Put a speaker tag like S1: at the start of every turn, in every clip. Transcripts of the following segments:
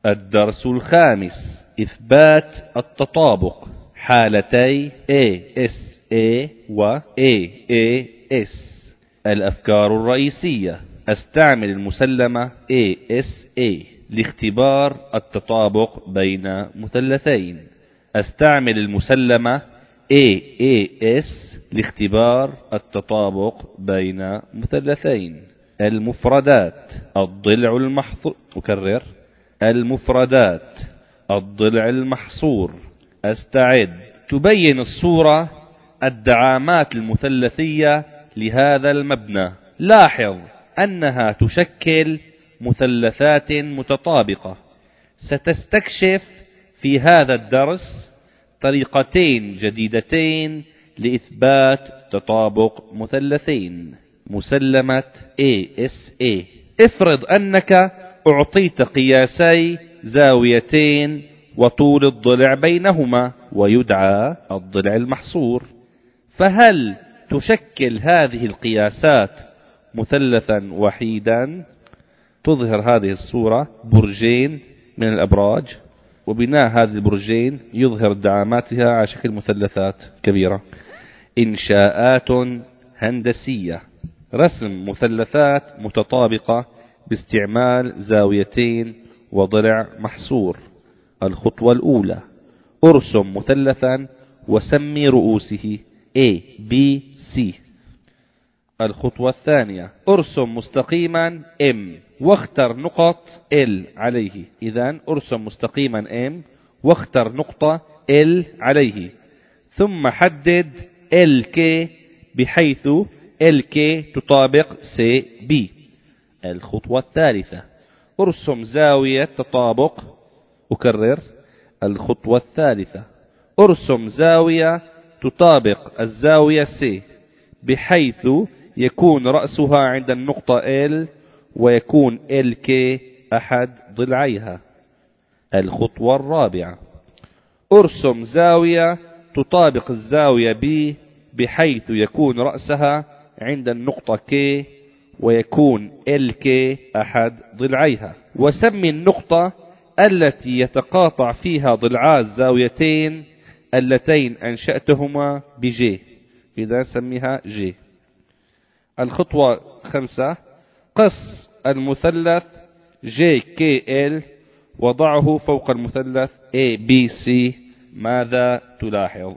S1: الدرس الخامس: إثبات التطابق حالتي ASA و AAS. الأفكار الرئيسية: استعمل المسلمة ASA لاختبار التطابق بين مثلثين. استعمل المسلمة AAS لاختبار التطابق بين مثلثين. المفردات: الضلع المحصور. أكرر: المفردات: الضلع المحصور. استعد. تبين الصورة الدعامات المثلثية لهذا المبنى. لاحظ أنها تشكل مثلثات متطابقة. ستستكشف في هذا الدرس طريقتين جديدتين لإثبات تطابق مثلثين. مسلمة ASA. افرض أنك أعطيت قياسي زاويتين وطول الضلع بينهما ويدعى الضلع المحصور، فهل تشكل هذه القياسات مثلثا وحيدا؟ تظهر هذه الصورة برجين من الأبراج، وبناء هذه البرجين يظهر دعاماتها على شكل مثلثات كبيرة. إنشاءات هندسية: رسم مثلثات متطابقة باستعمال زاويتين وضلع محصور. الخطوة الأولى: ارسم مثلثا وسمي رؤوسه A B C. الخطوة الثانية: ارسم مستقيما M واختر نقط L عليه. إذن ارسم مستقيما M واختر نقطة L عليه، ثم حدد LK بحيث LK تطابق CB. الخطوة الثالثة: ارسم زاوية تطابق. أكرر: الخطوة الثالثة: ارسم زاوية تطابق الزاوية C بحيث يكون رأسها عند النقطة L ويكون LK أحد ضلعيها. الخطوة الرابعة: ارسم زاوية تطابق الزاوية B بحيث يكون رأسها عند النقطة K ويكون LK أحد ضلعيها، وسمي النقطة التي يتقاطع فيها ضلعا الزاويتين اللتين أنشأتهما بJ. إذا سميها J. الخطوة 5: قص المثلث JKL وضعه فوق المثلث ABC. ماذا تلاحظ؟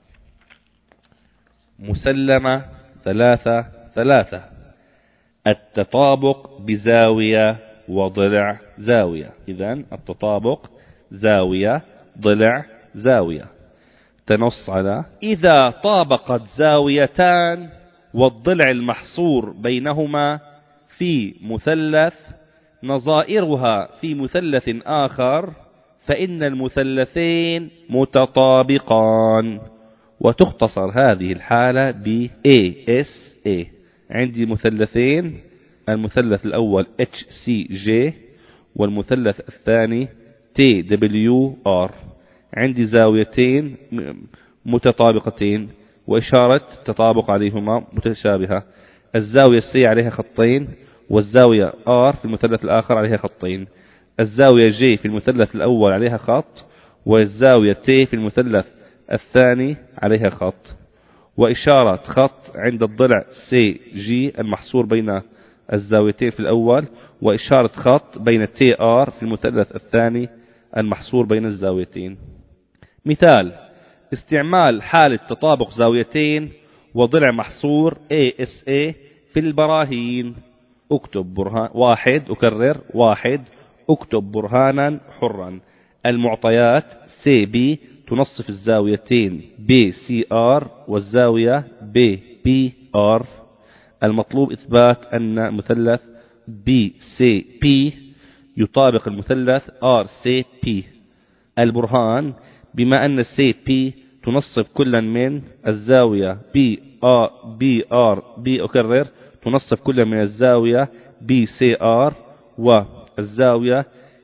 S1: مسلمة 3-3: التطابق بزاوية وضلع زاوية. إذن التطابق زاوية ضلع زاوية. تنص على: إذا طابقت زاويتان والضلع المحصور بينهما في مثلث نظائرها في مثلث آخر فإن المثلثين متطابقان. وتختصر هذه الحالة ب ASA. عندي مثلثين: المثلث الأول HCJ والمثلث الثاني TWR. عندي زاويتين متطابقتين وإشارة تطابق عليهما متشابهة. الزاوية C عليها خطين، والزاوية R في المثلث الآخر عليها خطين. الزاوية J في المثلث الأول عليها خط، والزاوية T في المثلث الثاني عليها خط، وإشارة خط عند الضلع CG المحصور بين الزاويتين في الأول، وإشارة خط بين TR في المثلث الثاني المحصور بين الزاويتين. مثال: استعمال حالة تطابق زاويتين وضلع محصور ASA في البراهين. اكتب برهان 1. أكرر: 1. اكتب برهانا حرا. المعطيات CB تنصف الزاويتين BCR والزاوية BPR. المطلوب إثبات أن مثلث BCP يطابق المثلث RCP. البرهان: بما أن CP تنصف كلا من الزاوية BR أكرر: تنصف كلا من الزاوية BCR والزاوية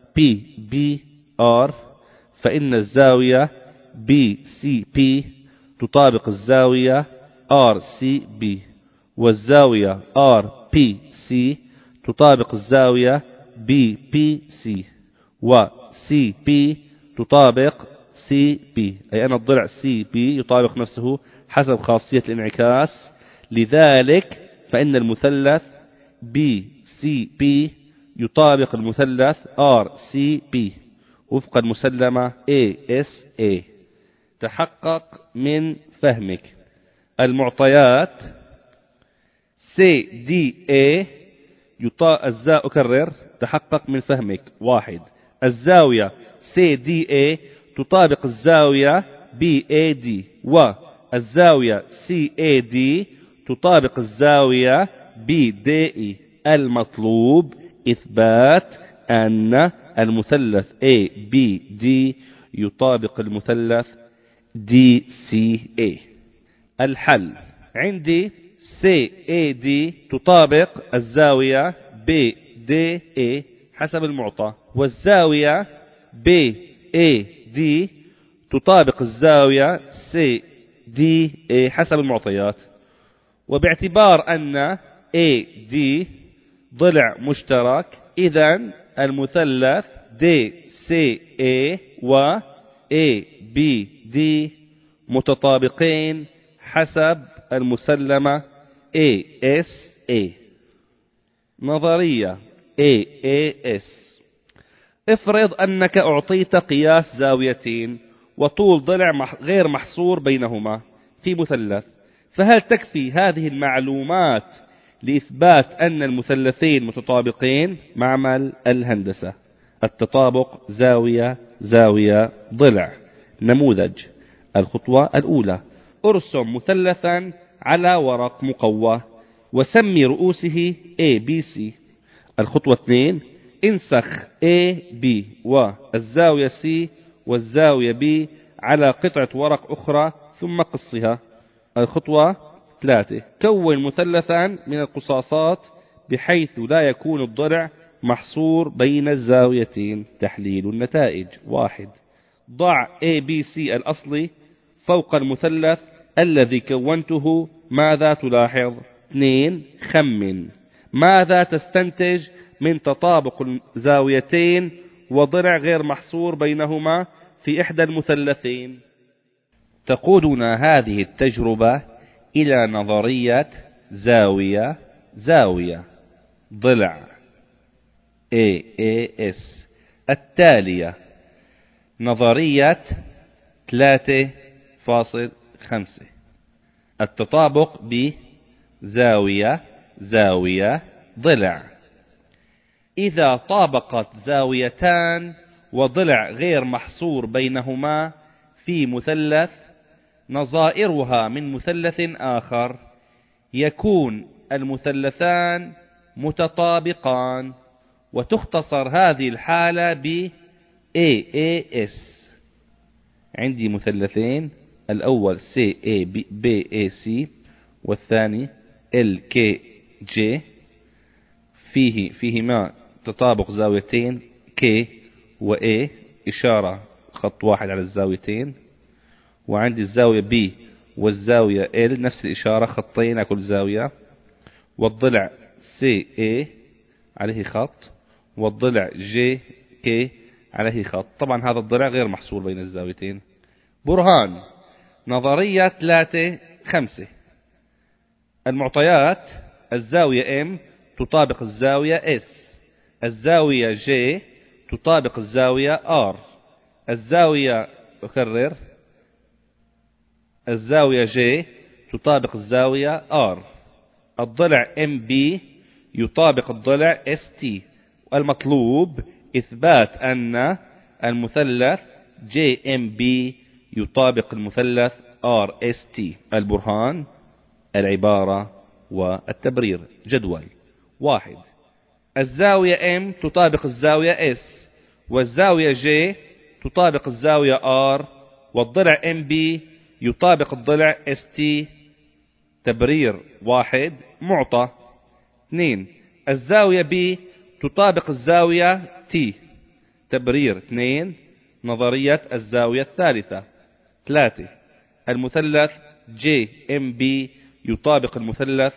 S1: PBR، فإن الزاوية BCP تطابق الزاوية RCB، والزاوية RPC تطابق الزاوية BPC، و سي بي تطابق سي بي، أي أن الضلع سي بي يطابق نفسه حسب خاصية الانعكاس. لذلك فإن المثلث بي سي بي يطابق المثلث ار سي بي وفق المسلمة ASA. تحقق من فهمك. المعطيات CDA أكرر. تحقق من فهمك. 1. الزاوية CDA تطابق الزاوية BAD، والزاوية CAD تطابق الزاوية BDE. المطلوب إثبات أن المثلث ABD يطابق المثلث DCA. الحل عندي CAD تطابق الزاوية BDA حسب المعطى، والزاوية BAD تطابق الزاوية CDA حسب المعطيات. وباعتبار أن AD ضلع مشترك، إذن المثلث DCA و ABD متطابقين حسب المسلمة ASA. نظرية AAS. افرض أنك أعطيت قياس زاويتين وطول ضلع غير محصور بينهما في مثلث، فهل تكفي هذه المعلومات لإثبات أن المثلثين متطابقين؟ معمل الهندسة. التطابق زاوية زاوية ضلع. نموذج. الخطوة الأولى: ارسم مثلثا على ورق مقوى وسمي رؤوسه ABC. الخطوة 2: انسخ AB والزاوية C والزاوية B على قطعة ورق أخرى ثم قصها. الخطوة 3: كون مثلثا من القصاصات بحيث لا يكون الضلع محصور بين الزاويتين. تحليل النتائج. 1: ضع ABC الأصلي فوق المثلث الذي كونته. ماذا تلاحظ؟ 2: خمن. ماذا تستنتج من تطابق الزاويتين وضلع غير محصور بينهما في إحدى المثلثين؟ تقودنا هذه التجربة إلى نظرية زاوية زاوية ضلع AAS التالية: نظرية 3.5. التطابق بزاوية زاوية ضلع. إذا طابقت زاويتان وضلع غير محصور بينهما في مثلث نظائرها من مثلث آخر، يكون المثلثان متطابقان، وتختصر هذه الحالة ب AAS. عندي مثلثين، الأول CABAC والثاني LKJ، فيهما تطابق زاويتين K و A، إشارة خط واحد على الزاويتين. وعندي الزاوية B والزاوية L نفس الإشارة، خطين على كل زاوية. والضلع CA عليه خط، والضلع JK عليه خط. طبعا هذا الضلع غير محصور بين الزاويتين. برهان نظرية 3.5. المعطيات: الزاوية M تطابق الزاوية S، الزاوية J تطابق الزاوية R، الزاوية أكرر الزاوية J تطابق الزاوية R، الضلع MB يطابق الضلع ST. المطلوب إثبات أن المثلث JMB يطابق المثلث RST. البرهان، العبارة والتبرير. جدول. 1: الزاوية M تطابق الزاوية S، والزاوية J تطابق الزاوية R، والضلع MB يطابق الضلع ST. تبرير. 1 معطى. 2: الزاوية B تطابق الزاوية T. تبرير. 2 نظرية الزاوية الثالثة. 3: المثلث JMB يطابق المثلث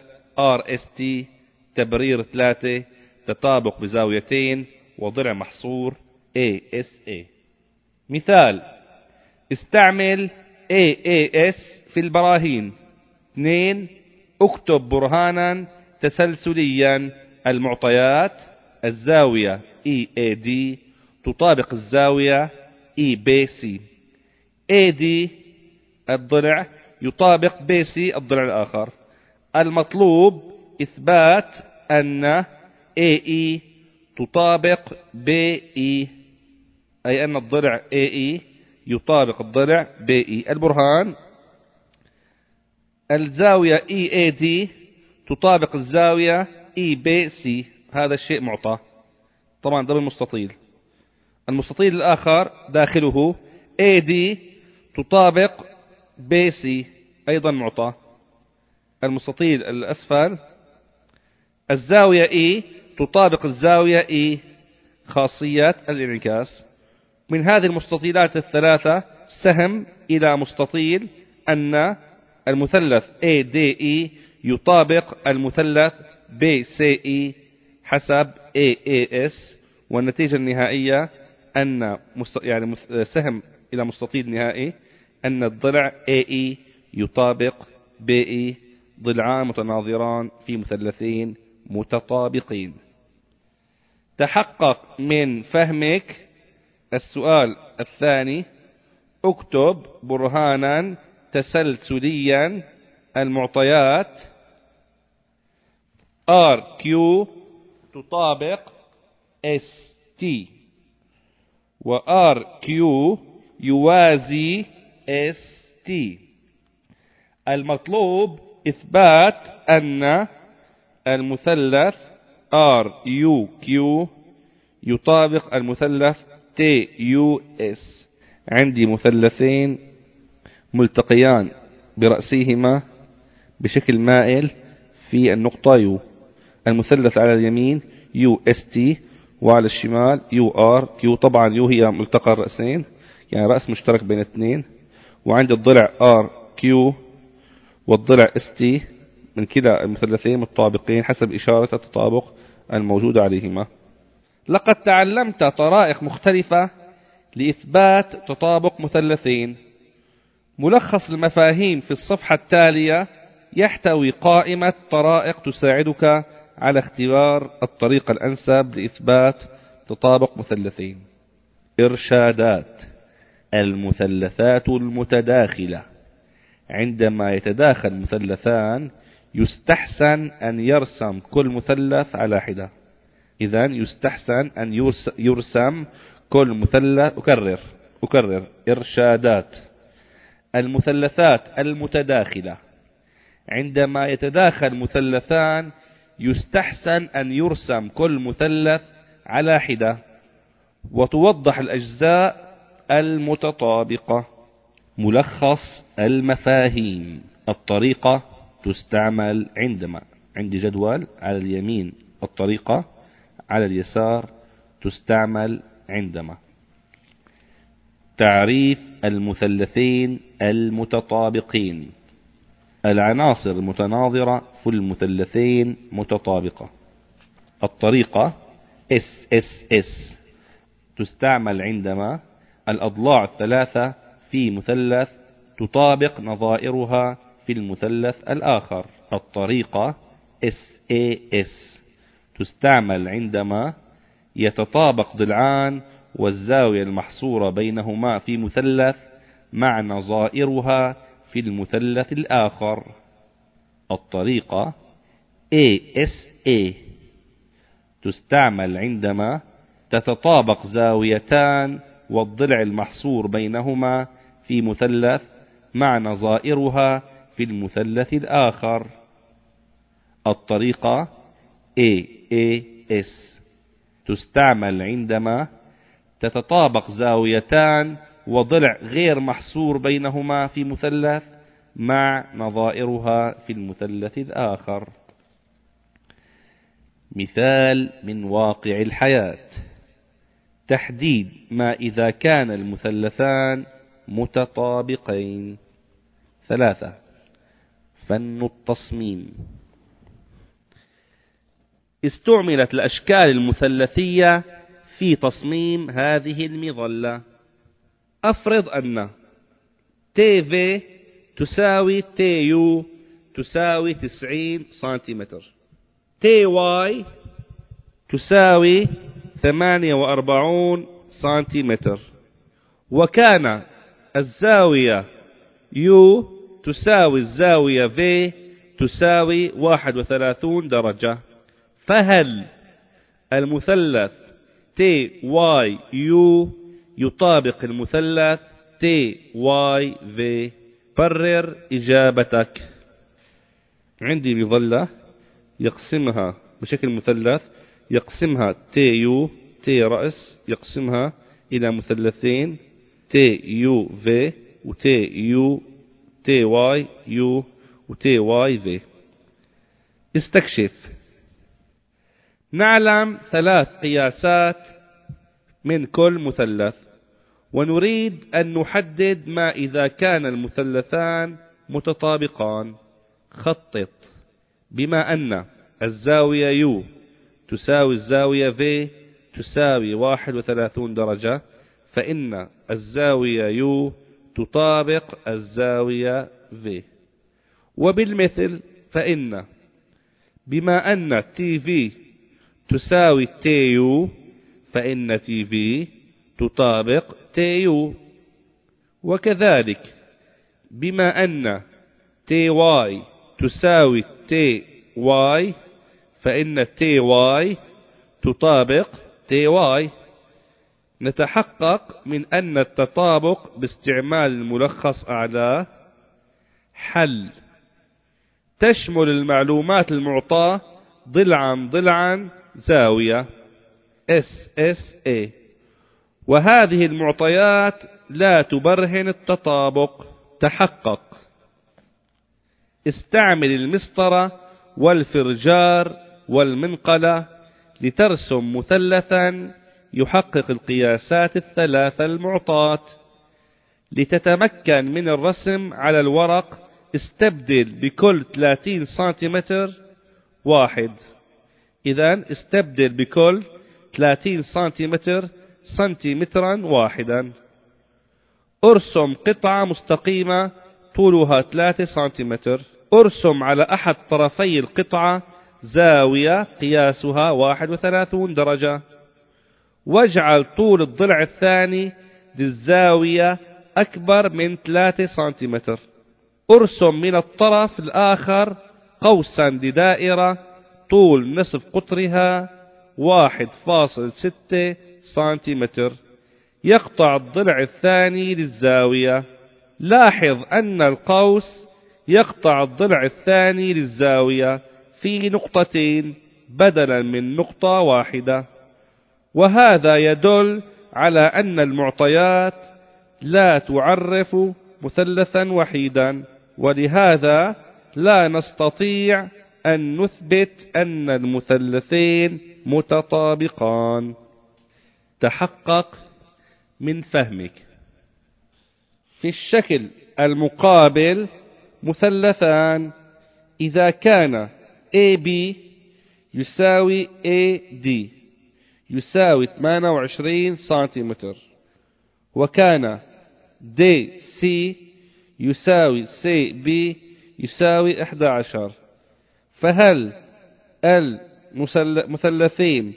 S1: RST. تبرير. 3 تطابق بزاويتين وضلع محصور ASA. مثال: استعمل AAS في البراهين. 2. اكتب برهانا تسلسليا. المعطيات: الزاوية EAD تطابق الزاوية EBC. AD الضلع يطابق BC الضلع الآخر. المطلوب إثبات أن AE تطابق BE، أي أن الضلع AE يطابق الضلع BE. البرهان: الزاوية EAD تطابق الزاوية EBC. هذا الشيء معطى طبعا، ده بالمستطيل. المستطيل الآخر داخله AD تطابق BC أيضا معطى. المستطيل الأسفل الزاوية E تطابق الزاوية E، خاصية الانعكاس. من هذه المستطيلات الثلاثة سهم إلى مستطيل أن المثلث ADE يطابق المثلث BCE حسب AAS، والنتيجة النهائية أن سهم إلى مستطيل نهائي أن الضلع AE يطابق BE، ضلعان متناظران في مثلثين متطابقين. تحقق من فهمك السؤال الثاني: اكتب برهانا تسلسليا. المعطيات: RQ تطابق ST، وRQ يوازي ST. المطلوب إثبات أن المثلث RUQ يطابق المثلث TUS. عندي مثلثين ملتقيان برأسهما بشكل مائل في النقطة U. المثلث على اليمين UST، وعلى الشمال URQ. طبعا U هي ملتقى الرأسين، يعني رأس مشترك بين اثنين. وعندي الضلع RQ والضلع ST من كلا المثلثين متطابقين حسب إشارة التطابق الموجودة عليهما. لقد تعلمت طرائق مختلفة لإثبات تطابق مثلثين. ملخص المفاهيم في الصفحة التالية يحتوي قائمة طرائق تساعدك على اختيار الطريقة الأنسب لإثبات تطابق مثلثين. إرشادات: المثلثات المتداخلة: عندما يتداخل مثلثان يستحسن أن يرسم كل مثلث على حدة. إذن يستحسن أن يرسم كل مثلث. أكرر. إرشادات: المثلثات المتداخلة: عندما يتداخل مثلثان يستحسن أن يرسم كل مثلث على حدة، وتوضح الأجزاء المتطابقة. ملخص المفاهيم: الطريقة تستعمل عندما عندي جدول على اليمين الطريقة، على اليسار تستعمل عندما. تعريف المثلثين المتطابقين: العناصر المتناظرة في المثلثين متطابقة. الطريقة SSS تستعمل عندما الأضلاع الثلاثة في مثلث تطابق نظائرها في المثلث الآخر. الطريقة SAS تستعمل عندما يتطابق ضلعان والزاوية المحصورة بينهما في مثلث مع نظائرها في المثلث الآخر. الطريقة ASA تستعمل عندما تتطابق زاويتان والضلع المحصور بينهما في مثلث مع نظائرها في المثلث الآخر. الطريقة AAS تستعمل عندما تتطابق زاويتان وضلع غير محصور بينهما في مثلث مع نظائرها في المثلث الآخر. مثال من واقع الحياة: تحديد ما إذا كان المثلثان متطابقين. 3. فن التصميم: استعملت الأشكال المثلثية في تصميم هذه المظلة. أفرض أن تي تساوي تي يو تساوي 90 سنتيمتر، تي واي تساوي 48 سنتيمتر، وكان الزاوية يو تساوي الزاوية في تساوي 31 درجة، فهل المثلث تي واي يو يطابق المثلث تي واي في؟ برر إجابتك. عندي مظلة يقسمها بشكل مثلث، يقسمها تي يو تي رأس، يقسمها إلى مثلثين تي يو في وتي يو تي واي يو وتي واي في. استكشف. نعلم 3 قياسات من كل مثلث، ونريد أن نحدد ما إذا كان المثلثان متطابقان. خطط. بما أن الزاوية يو تساوي الزاوية في تساوي 31 درجة، فإن الزاوية يو تطابق الزاوية في. وبالمثل فإن بما أن تي في تساوي تي يو، فإن تي في تطابق تي يو. وكذلك بما أن تي واي تساوي تي واي، فإن تي واي تطابق تي واي. نتحقق من أن التطابق باستعمال الملخص أعلاه. حل. تشمل المعلومات المعطاة ضلعا ضلعا زاوية SSA، وهذه المعطيات لا تبرهن التطابق. تحقق. استعمل المسطرة والفرجار والمنقلة لترسم مثلثا يحقق القياسات ال3 المعطاة. لتتمكن من الرسم على الورق استبدل بكل 30 سنتيمتر واحد. إذن استبدل بكل 30 سنتيمتر سنتيمترا واحدا. ارسم قطعة مستقيمة طولها 3 سنتيمتر. ارسم على أحد طرفي القطعة زاوية قياسها 31 درجة، واجعل طول الضلع الثاني للزاوية أكبر من 3 سنتيمتر. ارسم من الطرف الآخر قوسا لدائرة طول نصف قطرها 1.6 سنتيمتر يقطع الضلع الثاني للزاوية. لاحظ أن القوس يقطع الضلع الثاني للزاوية في نقطتين بدلا من نقطة واحدة، وهذا يدل على أن المعطيات لا تعرف مثلثا وحيدا، ولهذا لا نستطيع أن نثبت أن المثلثين متطابقان. تحقق من فهمك. في الشكل المقابل مثلثان إذا كان AB يساوي AD يساوي 28 سنتيمتر، وكان DC يساوي CB يساوي 11، فهل المثلثين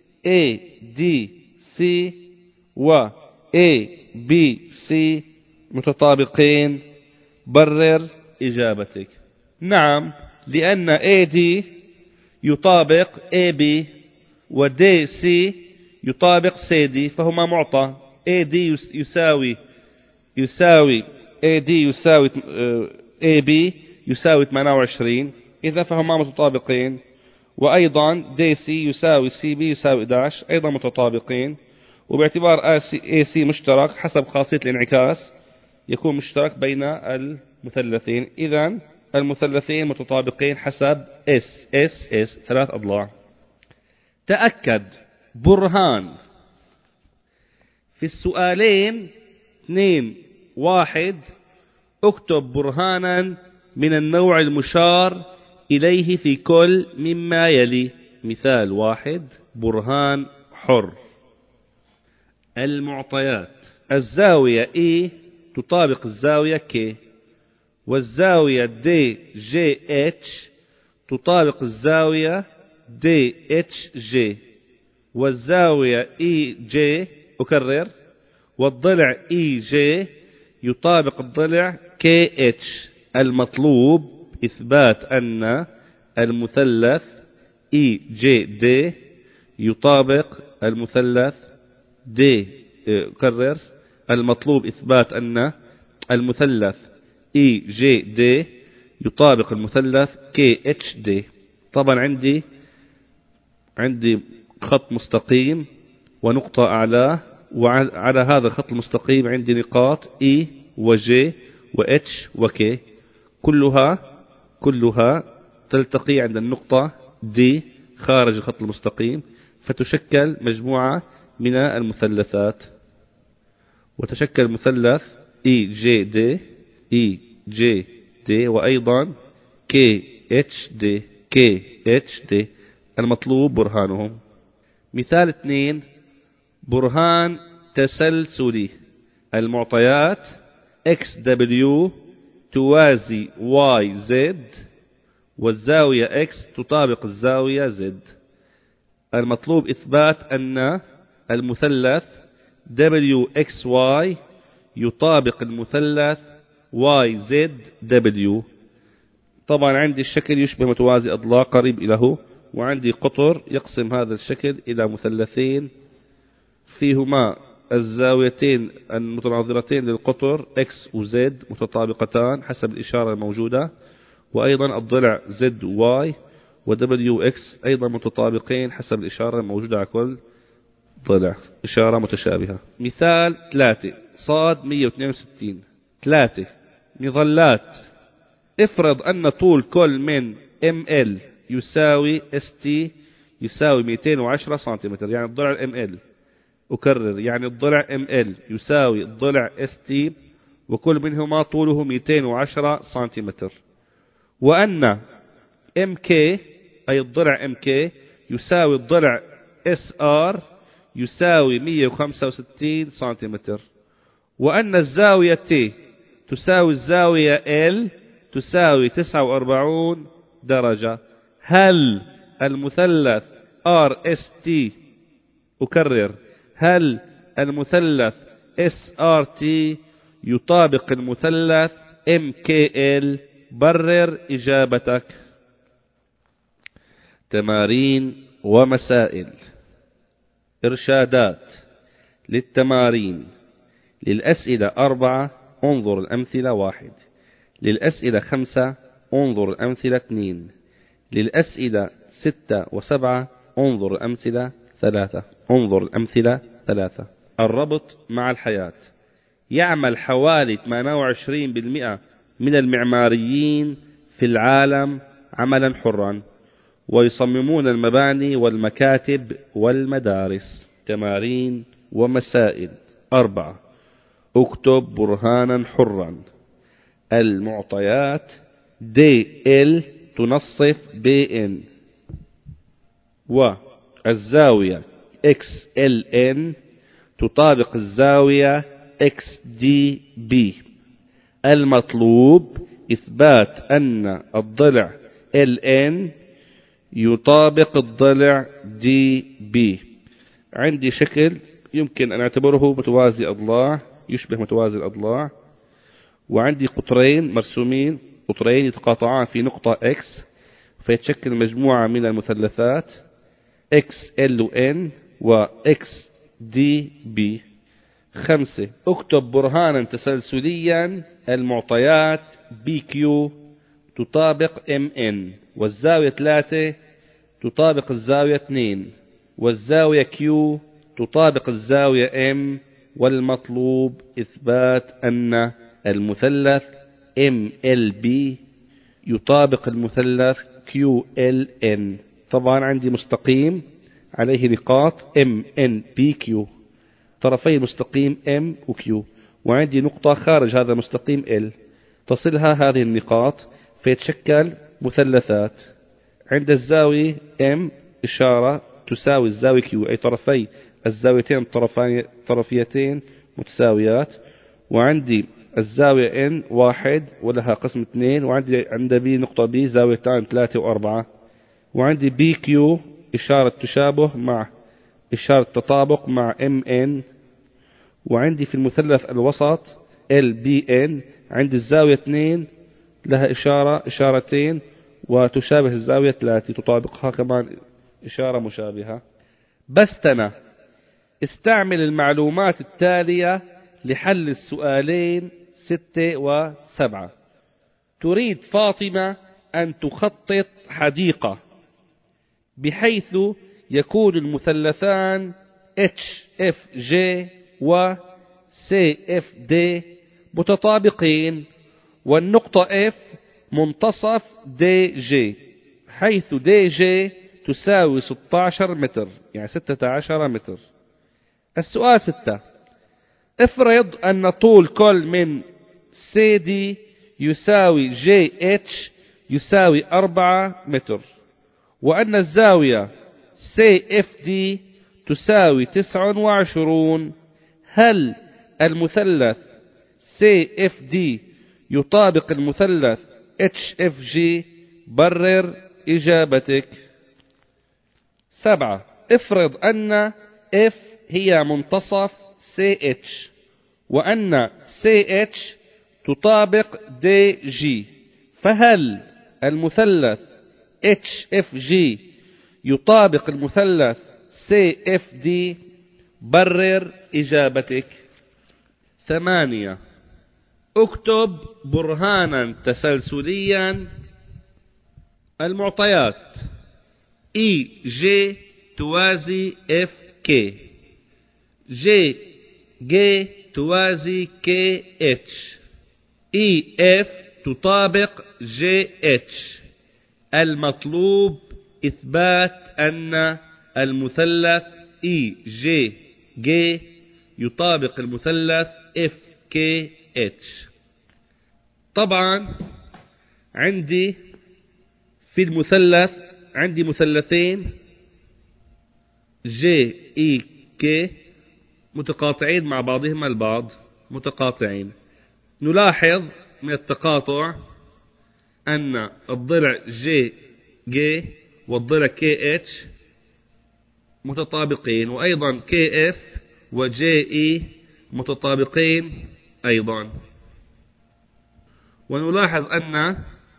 S1: ADC و ABC متطابقين؟ برر إجابتك. نعم، لأن AD يطابق AB و DC يطابق CD، فهما معطى. AD يساوي AD يساوي AB يساوي 28، إذا فهما متطابقين. وأيضا DC يساوي CB يساوي 11 أيضا متطابقين. وباعتبار AC مشترك حسب خاصية الانعكاس يكون مشترك بين المثلثين، إذن المثلثين متطابقين حسب S 3 أضلاع. تأكد. برهان. في السؤالين 2-1 اكتب برهانا من النوع المشار إليه في كل مما يلي. مثال 1 برهان حر. المعطيات. الزاوية E تطابق الزاوية K، والزاوية DGH تطابق الزاوية DHJ، والزاوية EJ أكرر، والضلع EJ يطابق الضلع KH. المطلوب إثبات أن المثلث EJD يطابق المثلث D. أكرر، المطلوب إثبات أن المثلث EJD يطابق المثلث KHD. طبعا عندي خط مستقيم ونقطة أعلاه، وعلى هذا الخط المستقيم عندي نقاط E وJ وH وK، كلها تلتقي عند النقطة D خارج الخط المستقيم، فتشكل مجموعة من المثلثات، وتشكل مثلث EJD وأيضا KHD. المطلوب برهانهم. مثال 2، برهان تسلسلي. المعطيات XW توازي YZ، والزاوية X تطابق الزاوية Z. المطلوب إثبات أن المثلث WXY يطابق المثلث YZW. طبعا عندي الشكل يشبه متوازي أضلاع قريب له، وعندي قطر يقسم هذا الشكل إلى مثلثين فيهما الزاويتين المتناظرتين للقطر X و Z متطابقتان حسب الإشارة الموجودة، وأيضا الضلع Z و Y و WX أيضا متطابقين حسب الإشارة الموجودة على كل ضلع، إشارة متشابهة. مثال 3 صاد 162. 3 مظلات. افرض أن طول كل من ML يساوي ST يساوي 210 سنتيمتر، يعني الضلع ML. أكرر، يعني الضلع ML يساوي الضلع ST، وكل منهما طوله 210 سنتيمتر، وأن MK أي الضلع MK يساوي الضلع SR يساوي 165 سنتيمتر، وأن الزاوية T تساوي الزاوية L تساوي 49 درجة. هل المثلث RST، أكرر، هل المثلث SRT يطابق المثلث MKL؟ برر إجابتك. تمارين ومسائل. إرشادات للتمارين. للأسئلة 4 انظر الأمثلة 1، للأسئلة 5 انظر الأمثلة 2، للأسئلة 6 و7 انظر الأمثلة 3. الربط مع الحياة. يعمل حوالي 28% من المعماريين في العالم عملا حرا، ويصممون المباني والمكاتب والمدارس. تمارين ومسائل. 4 اكتب برهانا حرا. المعطيات DL تنصف BN، والزاوية XLN تطابق الزاوية XDB. المطلوب إثبات أن الضلع LN يطابق الضلع DB. عندي شكل يمكن أن أعتبره متوازي أضلاع، يشبه متوازي الأضلاع، وعندي قطرين مرسومين، قطرين يتقاطعان في نقطة X، فيتشكل مجموعة من المثلثات XLN و XDB. 5 اكتب برهانا تسلسليا. المعطيات BQ تطابق MN، والزاوية 3 تطابق الزاوية 2، والزاوية Q تطابق الزاوية M. والمطلوب إثبات أن المثلث MLB يطابق المثلث QLN. طبعا عندي مستقيم عليه نقاط MNPQ، طرفي المستقيم M و Q، وعندي نقطة خارج هذا المستقيم L تصلها هذه النقاط فيتشكل مثلثات. عند الزاوية M إشارة تساوي الزاوية Q، أي طرفي الزاويتين الطرفيتين متساويات. وعندي الزاوية N 1 ولها قسم 2، وعندي عند B نقطة B زاويتان 3 و4. وعندي BQ إشارة تشابه مع إشارة تطابق مع MN. وعندي في المثلث الوسط LBN عندي الزاوية 2 لها إشارتين وتشابه الزاوية 3 تطابقها كمان إشارة مشابهة. بستنا استعمل المعلومات التالية لحل السؤالين 6 و7. تريد فاطمة أن تخطط حديقة بحيث يكون المثلثان HFG و CFD متطابقين، والنقطة F منتصف DG، حيث DG تساوي 16 متر، يعني 16 متر. السؤال 6. افرض أن طول كل من CD يساوي JH يساوي 4 متر، وأن الزاوية CFD تساوي 29. هل المثلث CFD يطابق المثلث HFG؟ برر إجابتك. 7. افرض أن F هي منتصف CH، وأن CH تطابق DG، فهل المثلث HFG يطابق المثلث CFD؟ برر إجابتك. 8. اكتب برهانا تسلسليا المعطيات EJ توازي FK، JG توازي KH، EF تطابق JH. المطلوب إثبات أن المثلث EJG يطابق المثلث FKH. طبعا عندي في المثلث عندي مثلثين JEK متقاطعين مع بعضهما البعض، متقاطعين. نلاحظ من التقاطع أن الضلع JG والضلع KH متطابقين، وأيضا KF وJE متطابقين أيضا. ونلاحظ أن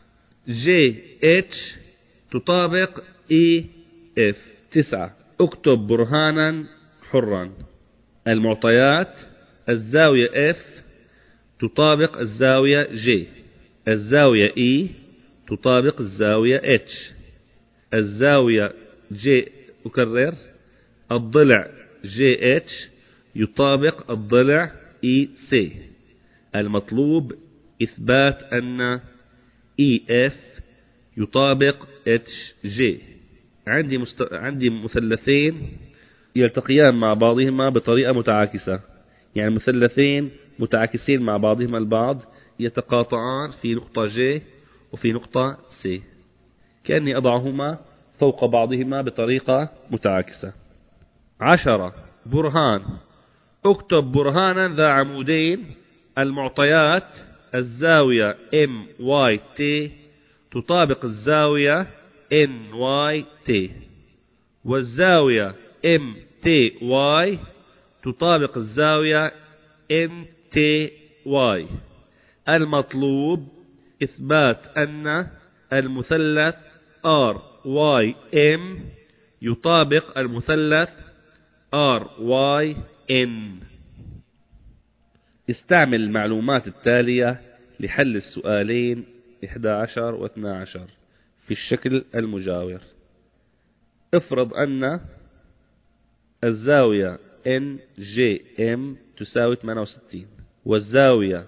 S1: JH تطابق EF. 9. اكتب برهانا حرا. المعطيات: الزاوية F تطابق الزاوية J، الزاوية E تطابق الزاوية H، الزاوية J أكرر الضلع JH يطابق الضلع EC. المطلوب إثبات أن EF يطابق HG. عندي مثلثين يلتقيان مع بعضهما بطريقة متعاكسة، يعني مثلثين متعاكسين مع بعضهما البعض يتقاطعان في نقطة J وفي نقطة C، كأني أضعهما فوق بعضهما بطريقة متعاكسة. 10. برهان. اكتب برهانا ذا عمودين. المعطيات: الزاوية MYT تطابق الزاوية NYT، والزاوية MTY تطابق الزاوية NTY. المطلوب إثبات أن المثلث RYM يطابق المثلث RYN. استعمل المعلومات التالية لحل السؤالين 11 و 12 في الشكل المجاور. افرض أن الزاوية NJM تساوي 68، والزاوية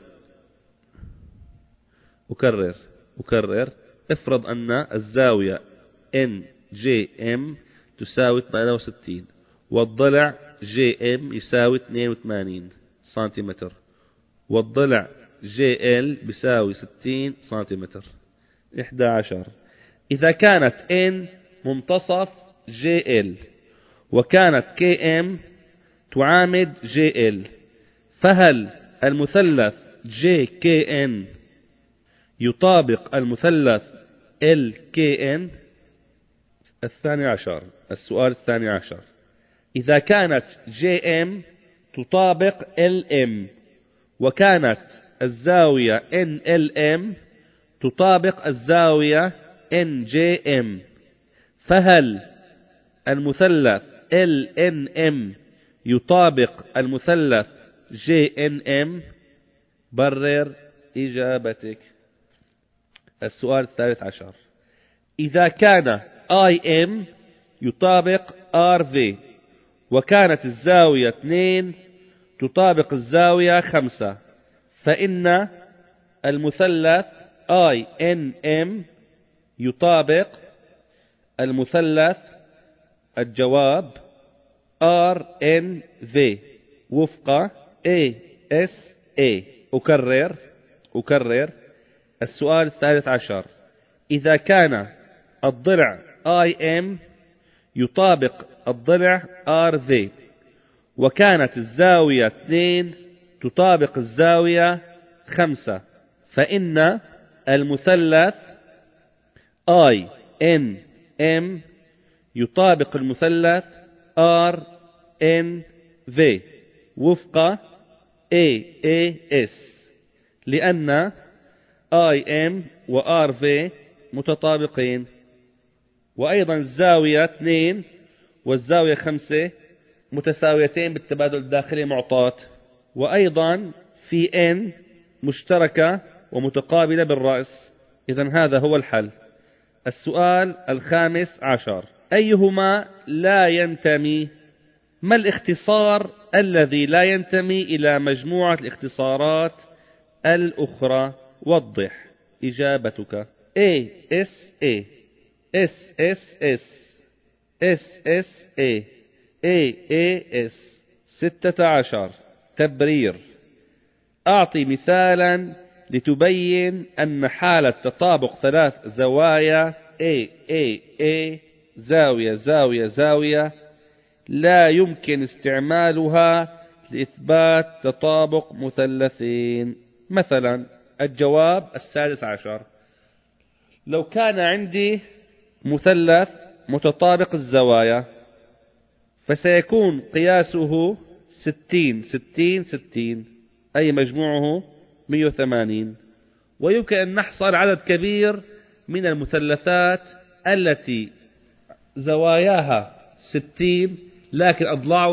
S1: أكرر افرض أن الزاوية NJM تساوي 68 والضلع JM يساوي 82 سنتيمتر والضلع JL بيساوي 60 سنتيمتر. 11. إذا كانت N منتصف JL وكانت KM تعامد JL، فهل المثلث JKN يطابق المثلث LKN؟ السؤال الثاني عشر: إذا كانت JM تطابق LM وكانت الزاوية NLM تطابق الزاوية NJM، فهل المثلث LNM يطابق المثلث JNM؟ برر إجابتك. السؤال الثالث عشر: إذا كان IM يطابق RV وكانت الزاوية 2 تطابق الزاوية 5، فإن المثلث INM يطابق المثلث، الجواب RNV وفق ASA. أكرر السؤال الثالث عشر: إذا كان الضلع IM يطابق الضلع RV وكانت الزاوية 2 تطابق الزاوية 5، فإن المثلث INM يطابق المثلث RNV وفق AAS، لأن IM و RV متطابقين، وأيضا الزاوية 2 والزاوية 5 متساويتين بالتبادل الداخلي معطاة، وأيضا في N مشتركة ومتقابلة بالرأس. إذن هذا هو الحل. السؤال الخامس عشر: أيهما لا ينتمي؟ ما الاختصار الذي لا ينتمي إلى مجموعة الاختصارات الأخرى؟ وضح إجابتك. ASA SSS SSA AAS. 16. تبرير: أعطي مثالا لتبين أن حالة تطابق ثلاث زوايا AAA زاوية زاوية زاوية لا يمكن استعمالها لإثبات تطابق مثلثين. مثلا الجواب 16: لو كان عندي مثلث متطابق الزوايا فسيكون قياسه 60 60 60 أي مجموعه 180، ويمكن أن نحصل عدد كبير من المثلثات التي زواياها 60 لكن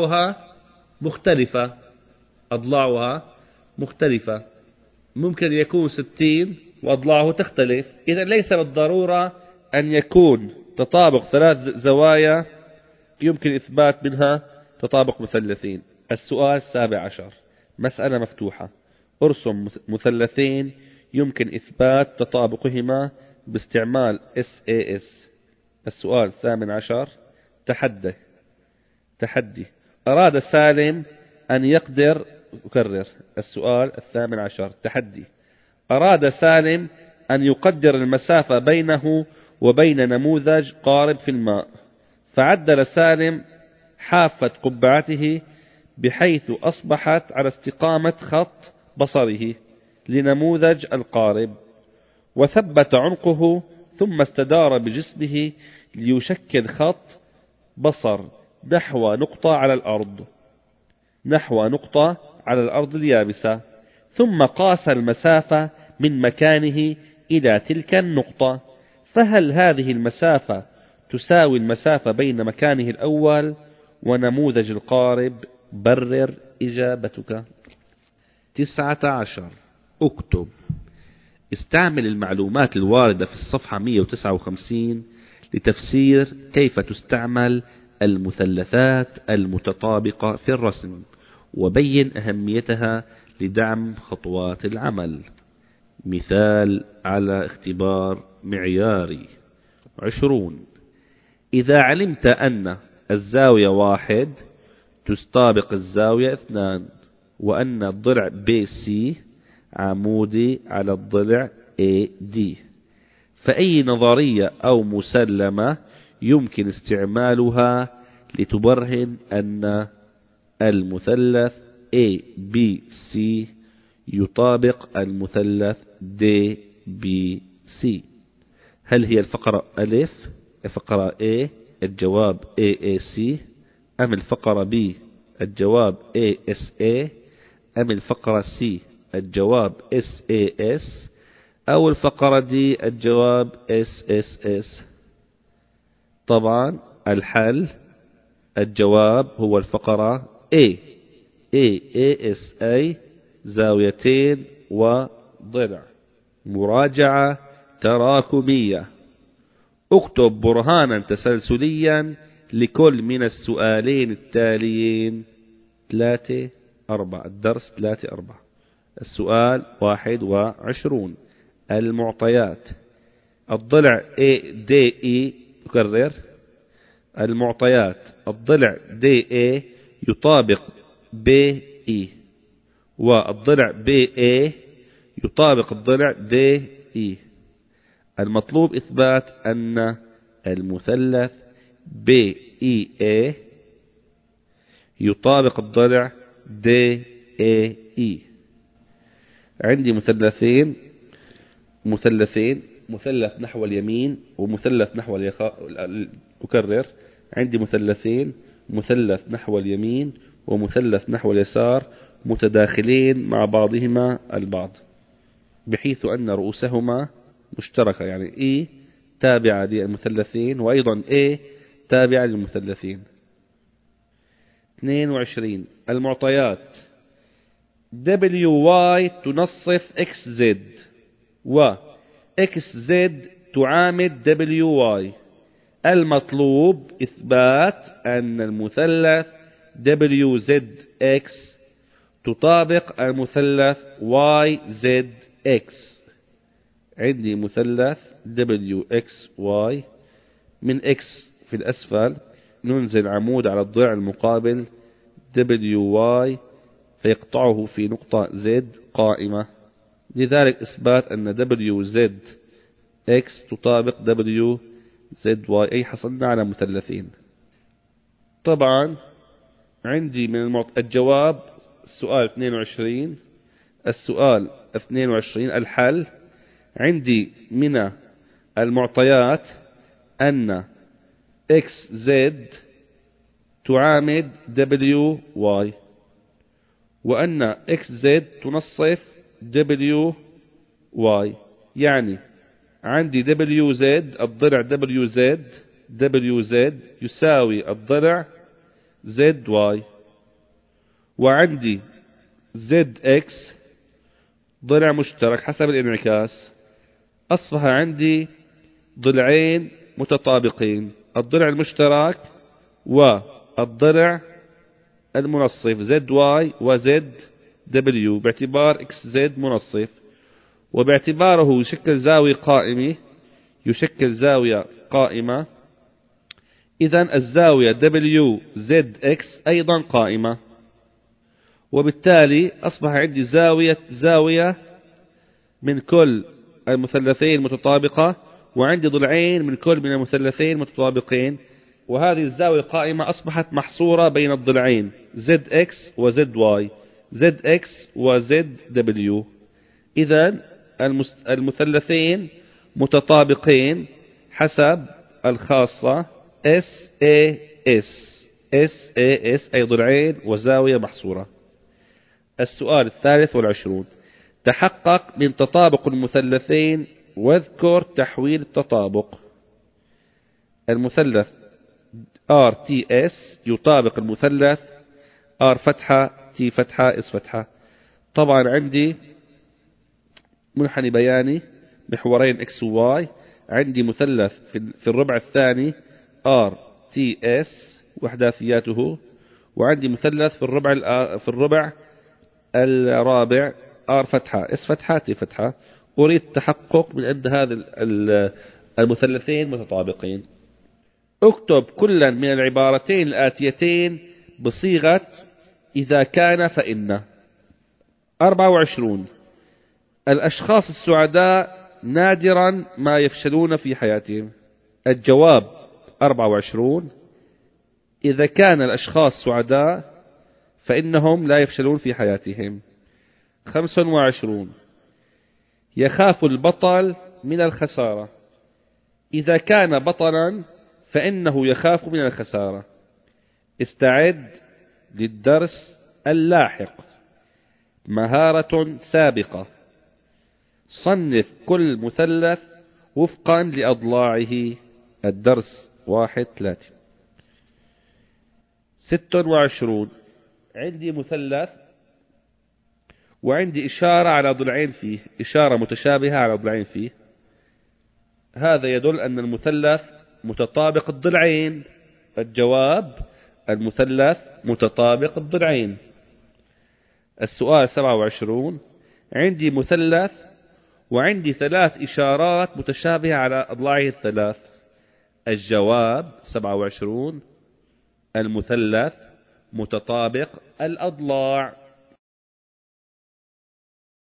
S1: أضلاعها مختلفة. ممكن يكون 60 وأضلاعه تختلف. إذا ليس بالضرورة أن يكون تطابق ثلاث زوايا يمكن إثبات منها تطابق مثلثين. السؤال 17. مسألة مفتوحة: ارسم مثلثين يمكن إثبات تطابقهما باستعمال SAS. السؤال 18. تحدي: أراد سالم أن يقدر. أكرر السؤال 18. تحدي: أراد سالم أن يقدر المسافة بينه وبين نموذج قارب في الماء، فعدل سالم حافة قبعته بحيث أصبحت على استقامة خط بصره لنموذج القارب، وثبت عنقه ثم استدار بجسمه ليشكل خط بصر نحو نقطة على الأرض اليابسة، ثم قاس المسافة من مكانه إلى تلك النقطة، فهل هذه المسافة تساوي المسافة بين مكانه الأول ونموذج القارب؟ برر إجابتك. 19. اكتب. استعمل المعلومات الواردة في الصفحة 159 لتفسير كيف تستعمل المثلثات المتطابقة في الرسم، وبين أهميتها لدعم خطوات العمل. مثال على اختبار معياري. 20. إذا علمت أن الزاوية 1 تستابق الزاوية 2 وأن الضلع BC عمودي على الضلع AD، فأي نظرية أو مسلمة يمكن استعمالها لتبرهن أن المثلث ABC يطابق المثلث DBC. هل هي الفقرة ألف الفقرة A الجواب AAC، أم الفقرة B الجواب ASA، أم الفقرة C الجواب SAS، أو الفقرة D الجواب SSS؟ طبعا الحل الجواب هو الفقرة A ASA زاويتين وضلع. مراجعة تراكمية. اكتب برهانا تسلسليا لكل من السؤالين التاليين 3-4. الدرس 3-4. السؤال 21. المعطيات. الضلع DE أكرر المعطيات. الضلع DA يطابق BE، والضلع BA يطابق الضلع DE. المطلوب إثبات أن المثلث BEA يطابق الضلع DAE. عندي مثلثين، مثلث نحو اليمين ومثلث نحو أكرر عندي مثلثين، مثلث نحو اليمين ومثلث نحو اليسار متداخلين مع بعضهما البعض، بحيث أن رؤوسهما مشتركة، يعني E تابعة للمثلثين وأيضا A تابعة للمثلثين. 22. المعطيات. WY تنصف XZ و XZ تعامد WY. المطلوب إثبات أن المثلث WZX تطابق المثلث YZX. عندي مثلث WXY، من X في الأسفل ننزل عمود على الضلع المقابل WY فيقطعه في نقطة Z قائمة، لذلك إثبات أن WZX تطابق WZY، أي حصلنا على مثلثين. طبعا عندي من الجواب السؤال 22. السؤال 22 الحل. عندي من المعطيات أن XZ تعامد WY، وأن XZ تنصف WY، يعني عندي WZ الضلع WZ يساوي الضلع ZY، وعندي ZX ضلع مشترك حسب الانعكاس، أصبح عندي ضلعين متطابقين، الضلع المشترك والضلع المنصف ZY وZW، باعتبار XZ منصف، وباعتباره يشكل زاوية قائمة، إذن الزاوية WZX أيضا قائمة، وبالتالي أصبح عندي زاوية من كل المثلثين متطابقة، وعندي ضلعين من كل من المثلثين متطابقين، وهذه الزاوية القائمة أصبحت محصورة بين الضلعين ZX وZY، ZX وZW. إذن المثلثين متطابقين حسب الخاصة SAS أي ضلعين وزاوية محصورة. السؤال 23. تحقق من تطابق المثلثين واذكر تحويل التطابق. المثلث RTS يطابق المثلث R فتحة T فتحة S فتحة. طبعا عندي منحني بياني محورين X و Y، عندي مثلث في الربع الثاني RTS وحداثياته، وعندي مثلث في الربع الرابع R فتحة S فتحة T فتحة. أريد التحقق من أن هذا المثلثين متطابقين. اكتب كلا من العبارتين الآتيتين بصيغة إذا كان فإن. 24. الأشخاص السعداء نادرا ما يفشلون في حياتهم. الجواب 24 إذا كان الأشخاص سعداء فإنهم لا يفشلون في حياتهم. 25. يخاف البطل من الخسارة. إذا كان بطلا فإنه يخاف من الخسارة. استعد للدرس اللاحق. مهارة سابقة. صنف كل مثلث وفقا لأضلاعه. الدرس 1-3. 26. عندي مثلث وعندي إشارة على ضلعين فيه، إشارة متشابهة على ضلعين فيه. هذا يدل أن المثلث متطابق الضلعين. الجواب: المثلث متطابق الضلعين. السؤال 27. عندي مثلث وعندي 3 إشارات متشابهة على أضلاعه الثلاث. الجواب: 27 المثلث متطابق الأضلاع.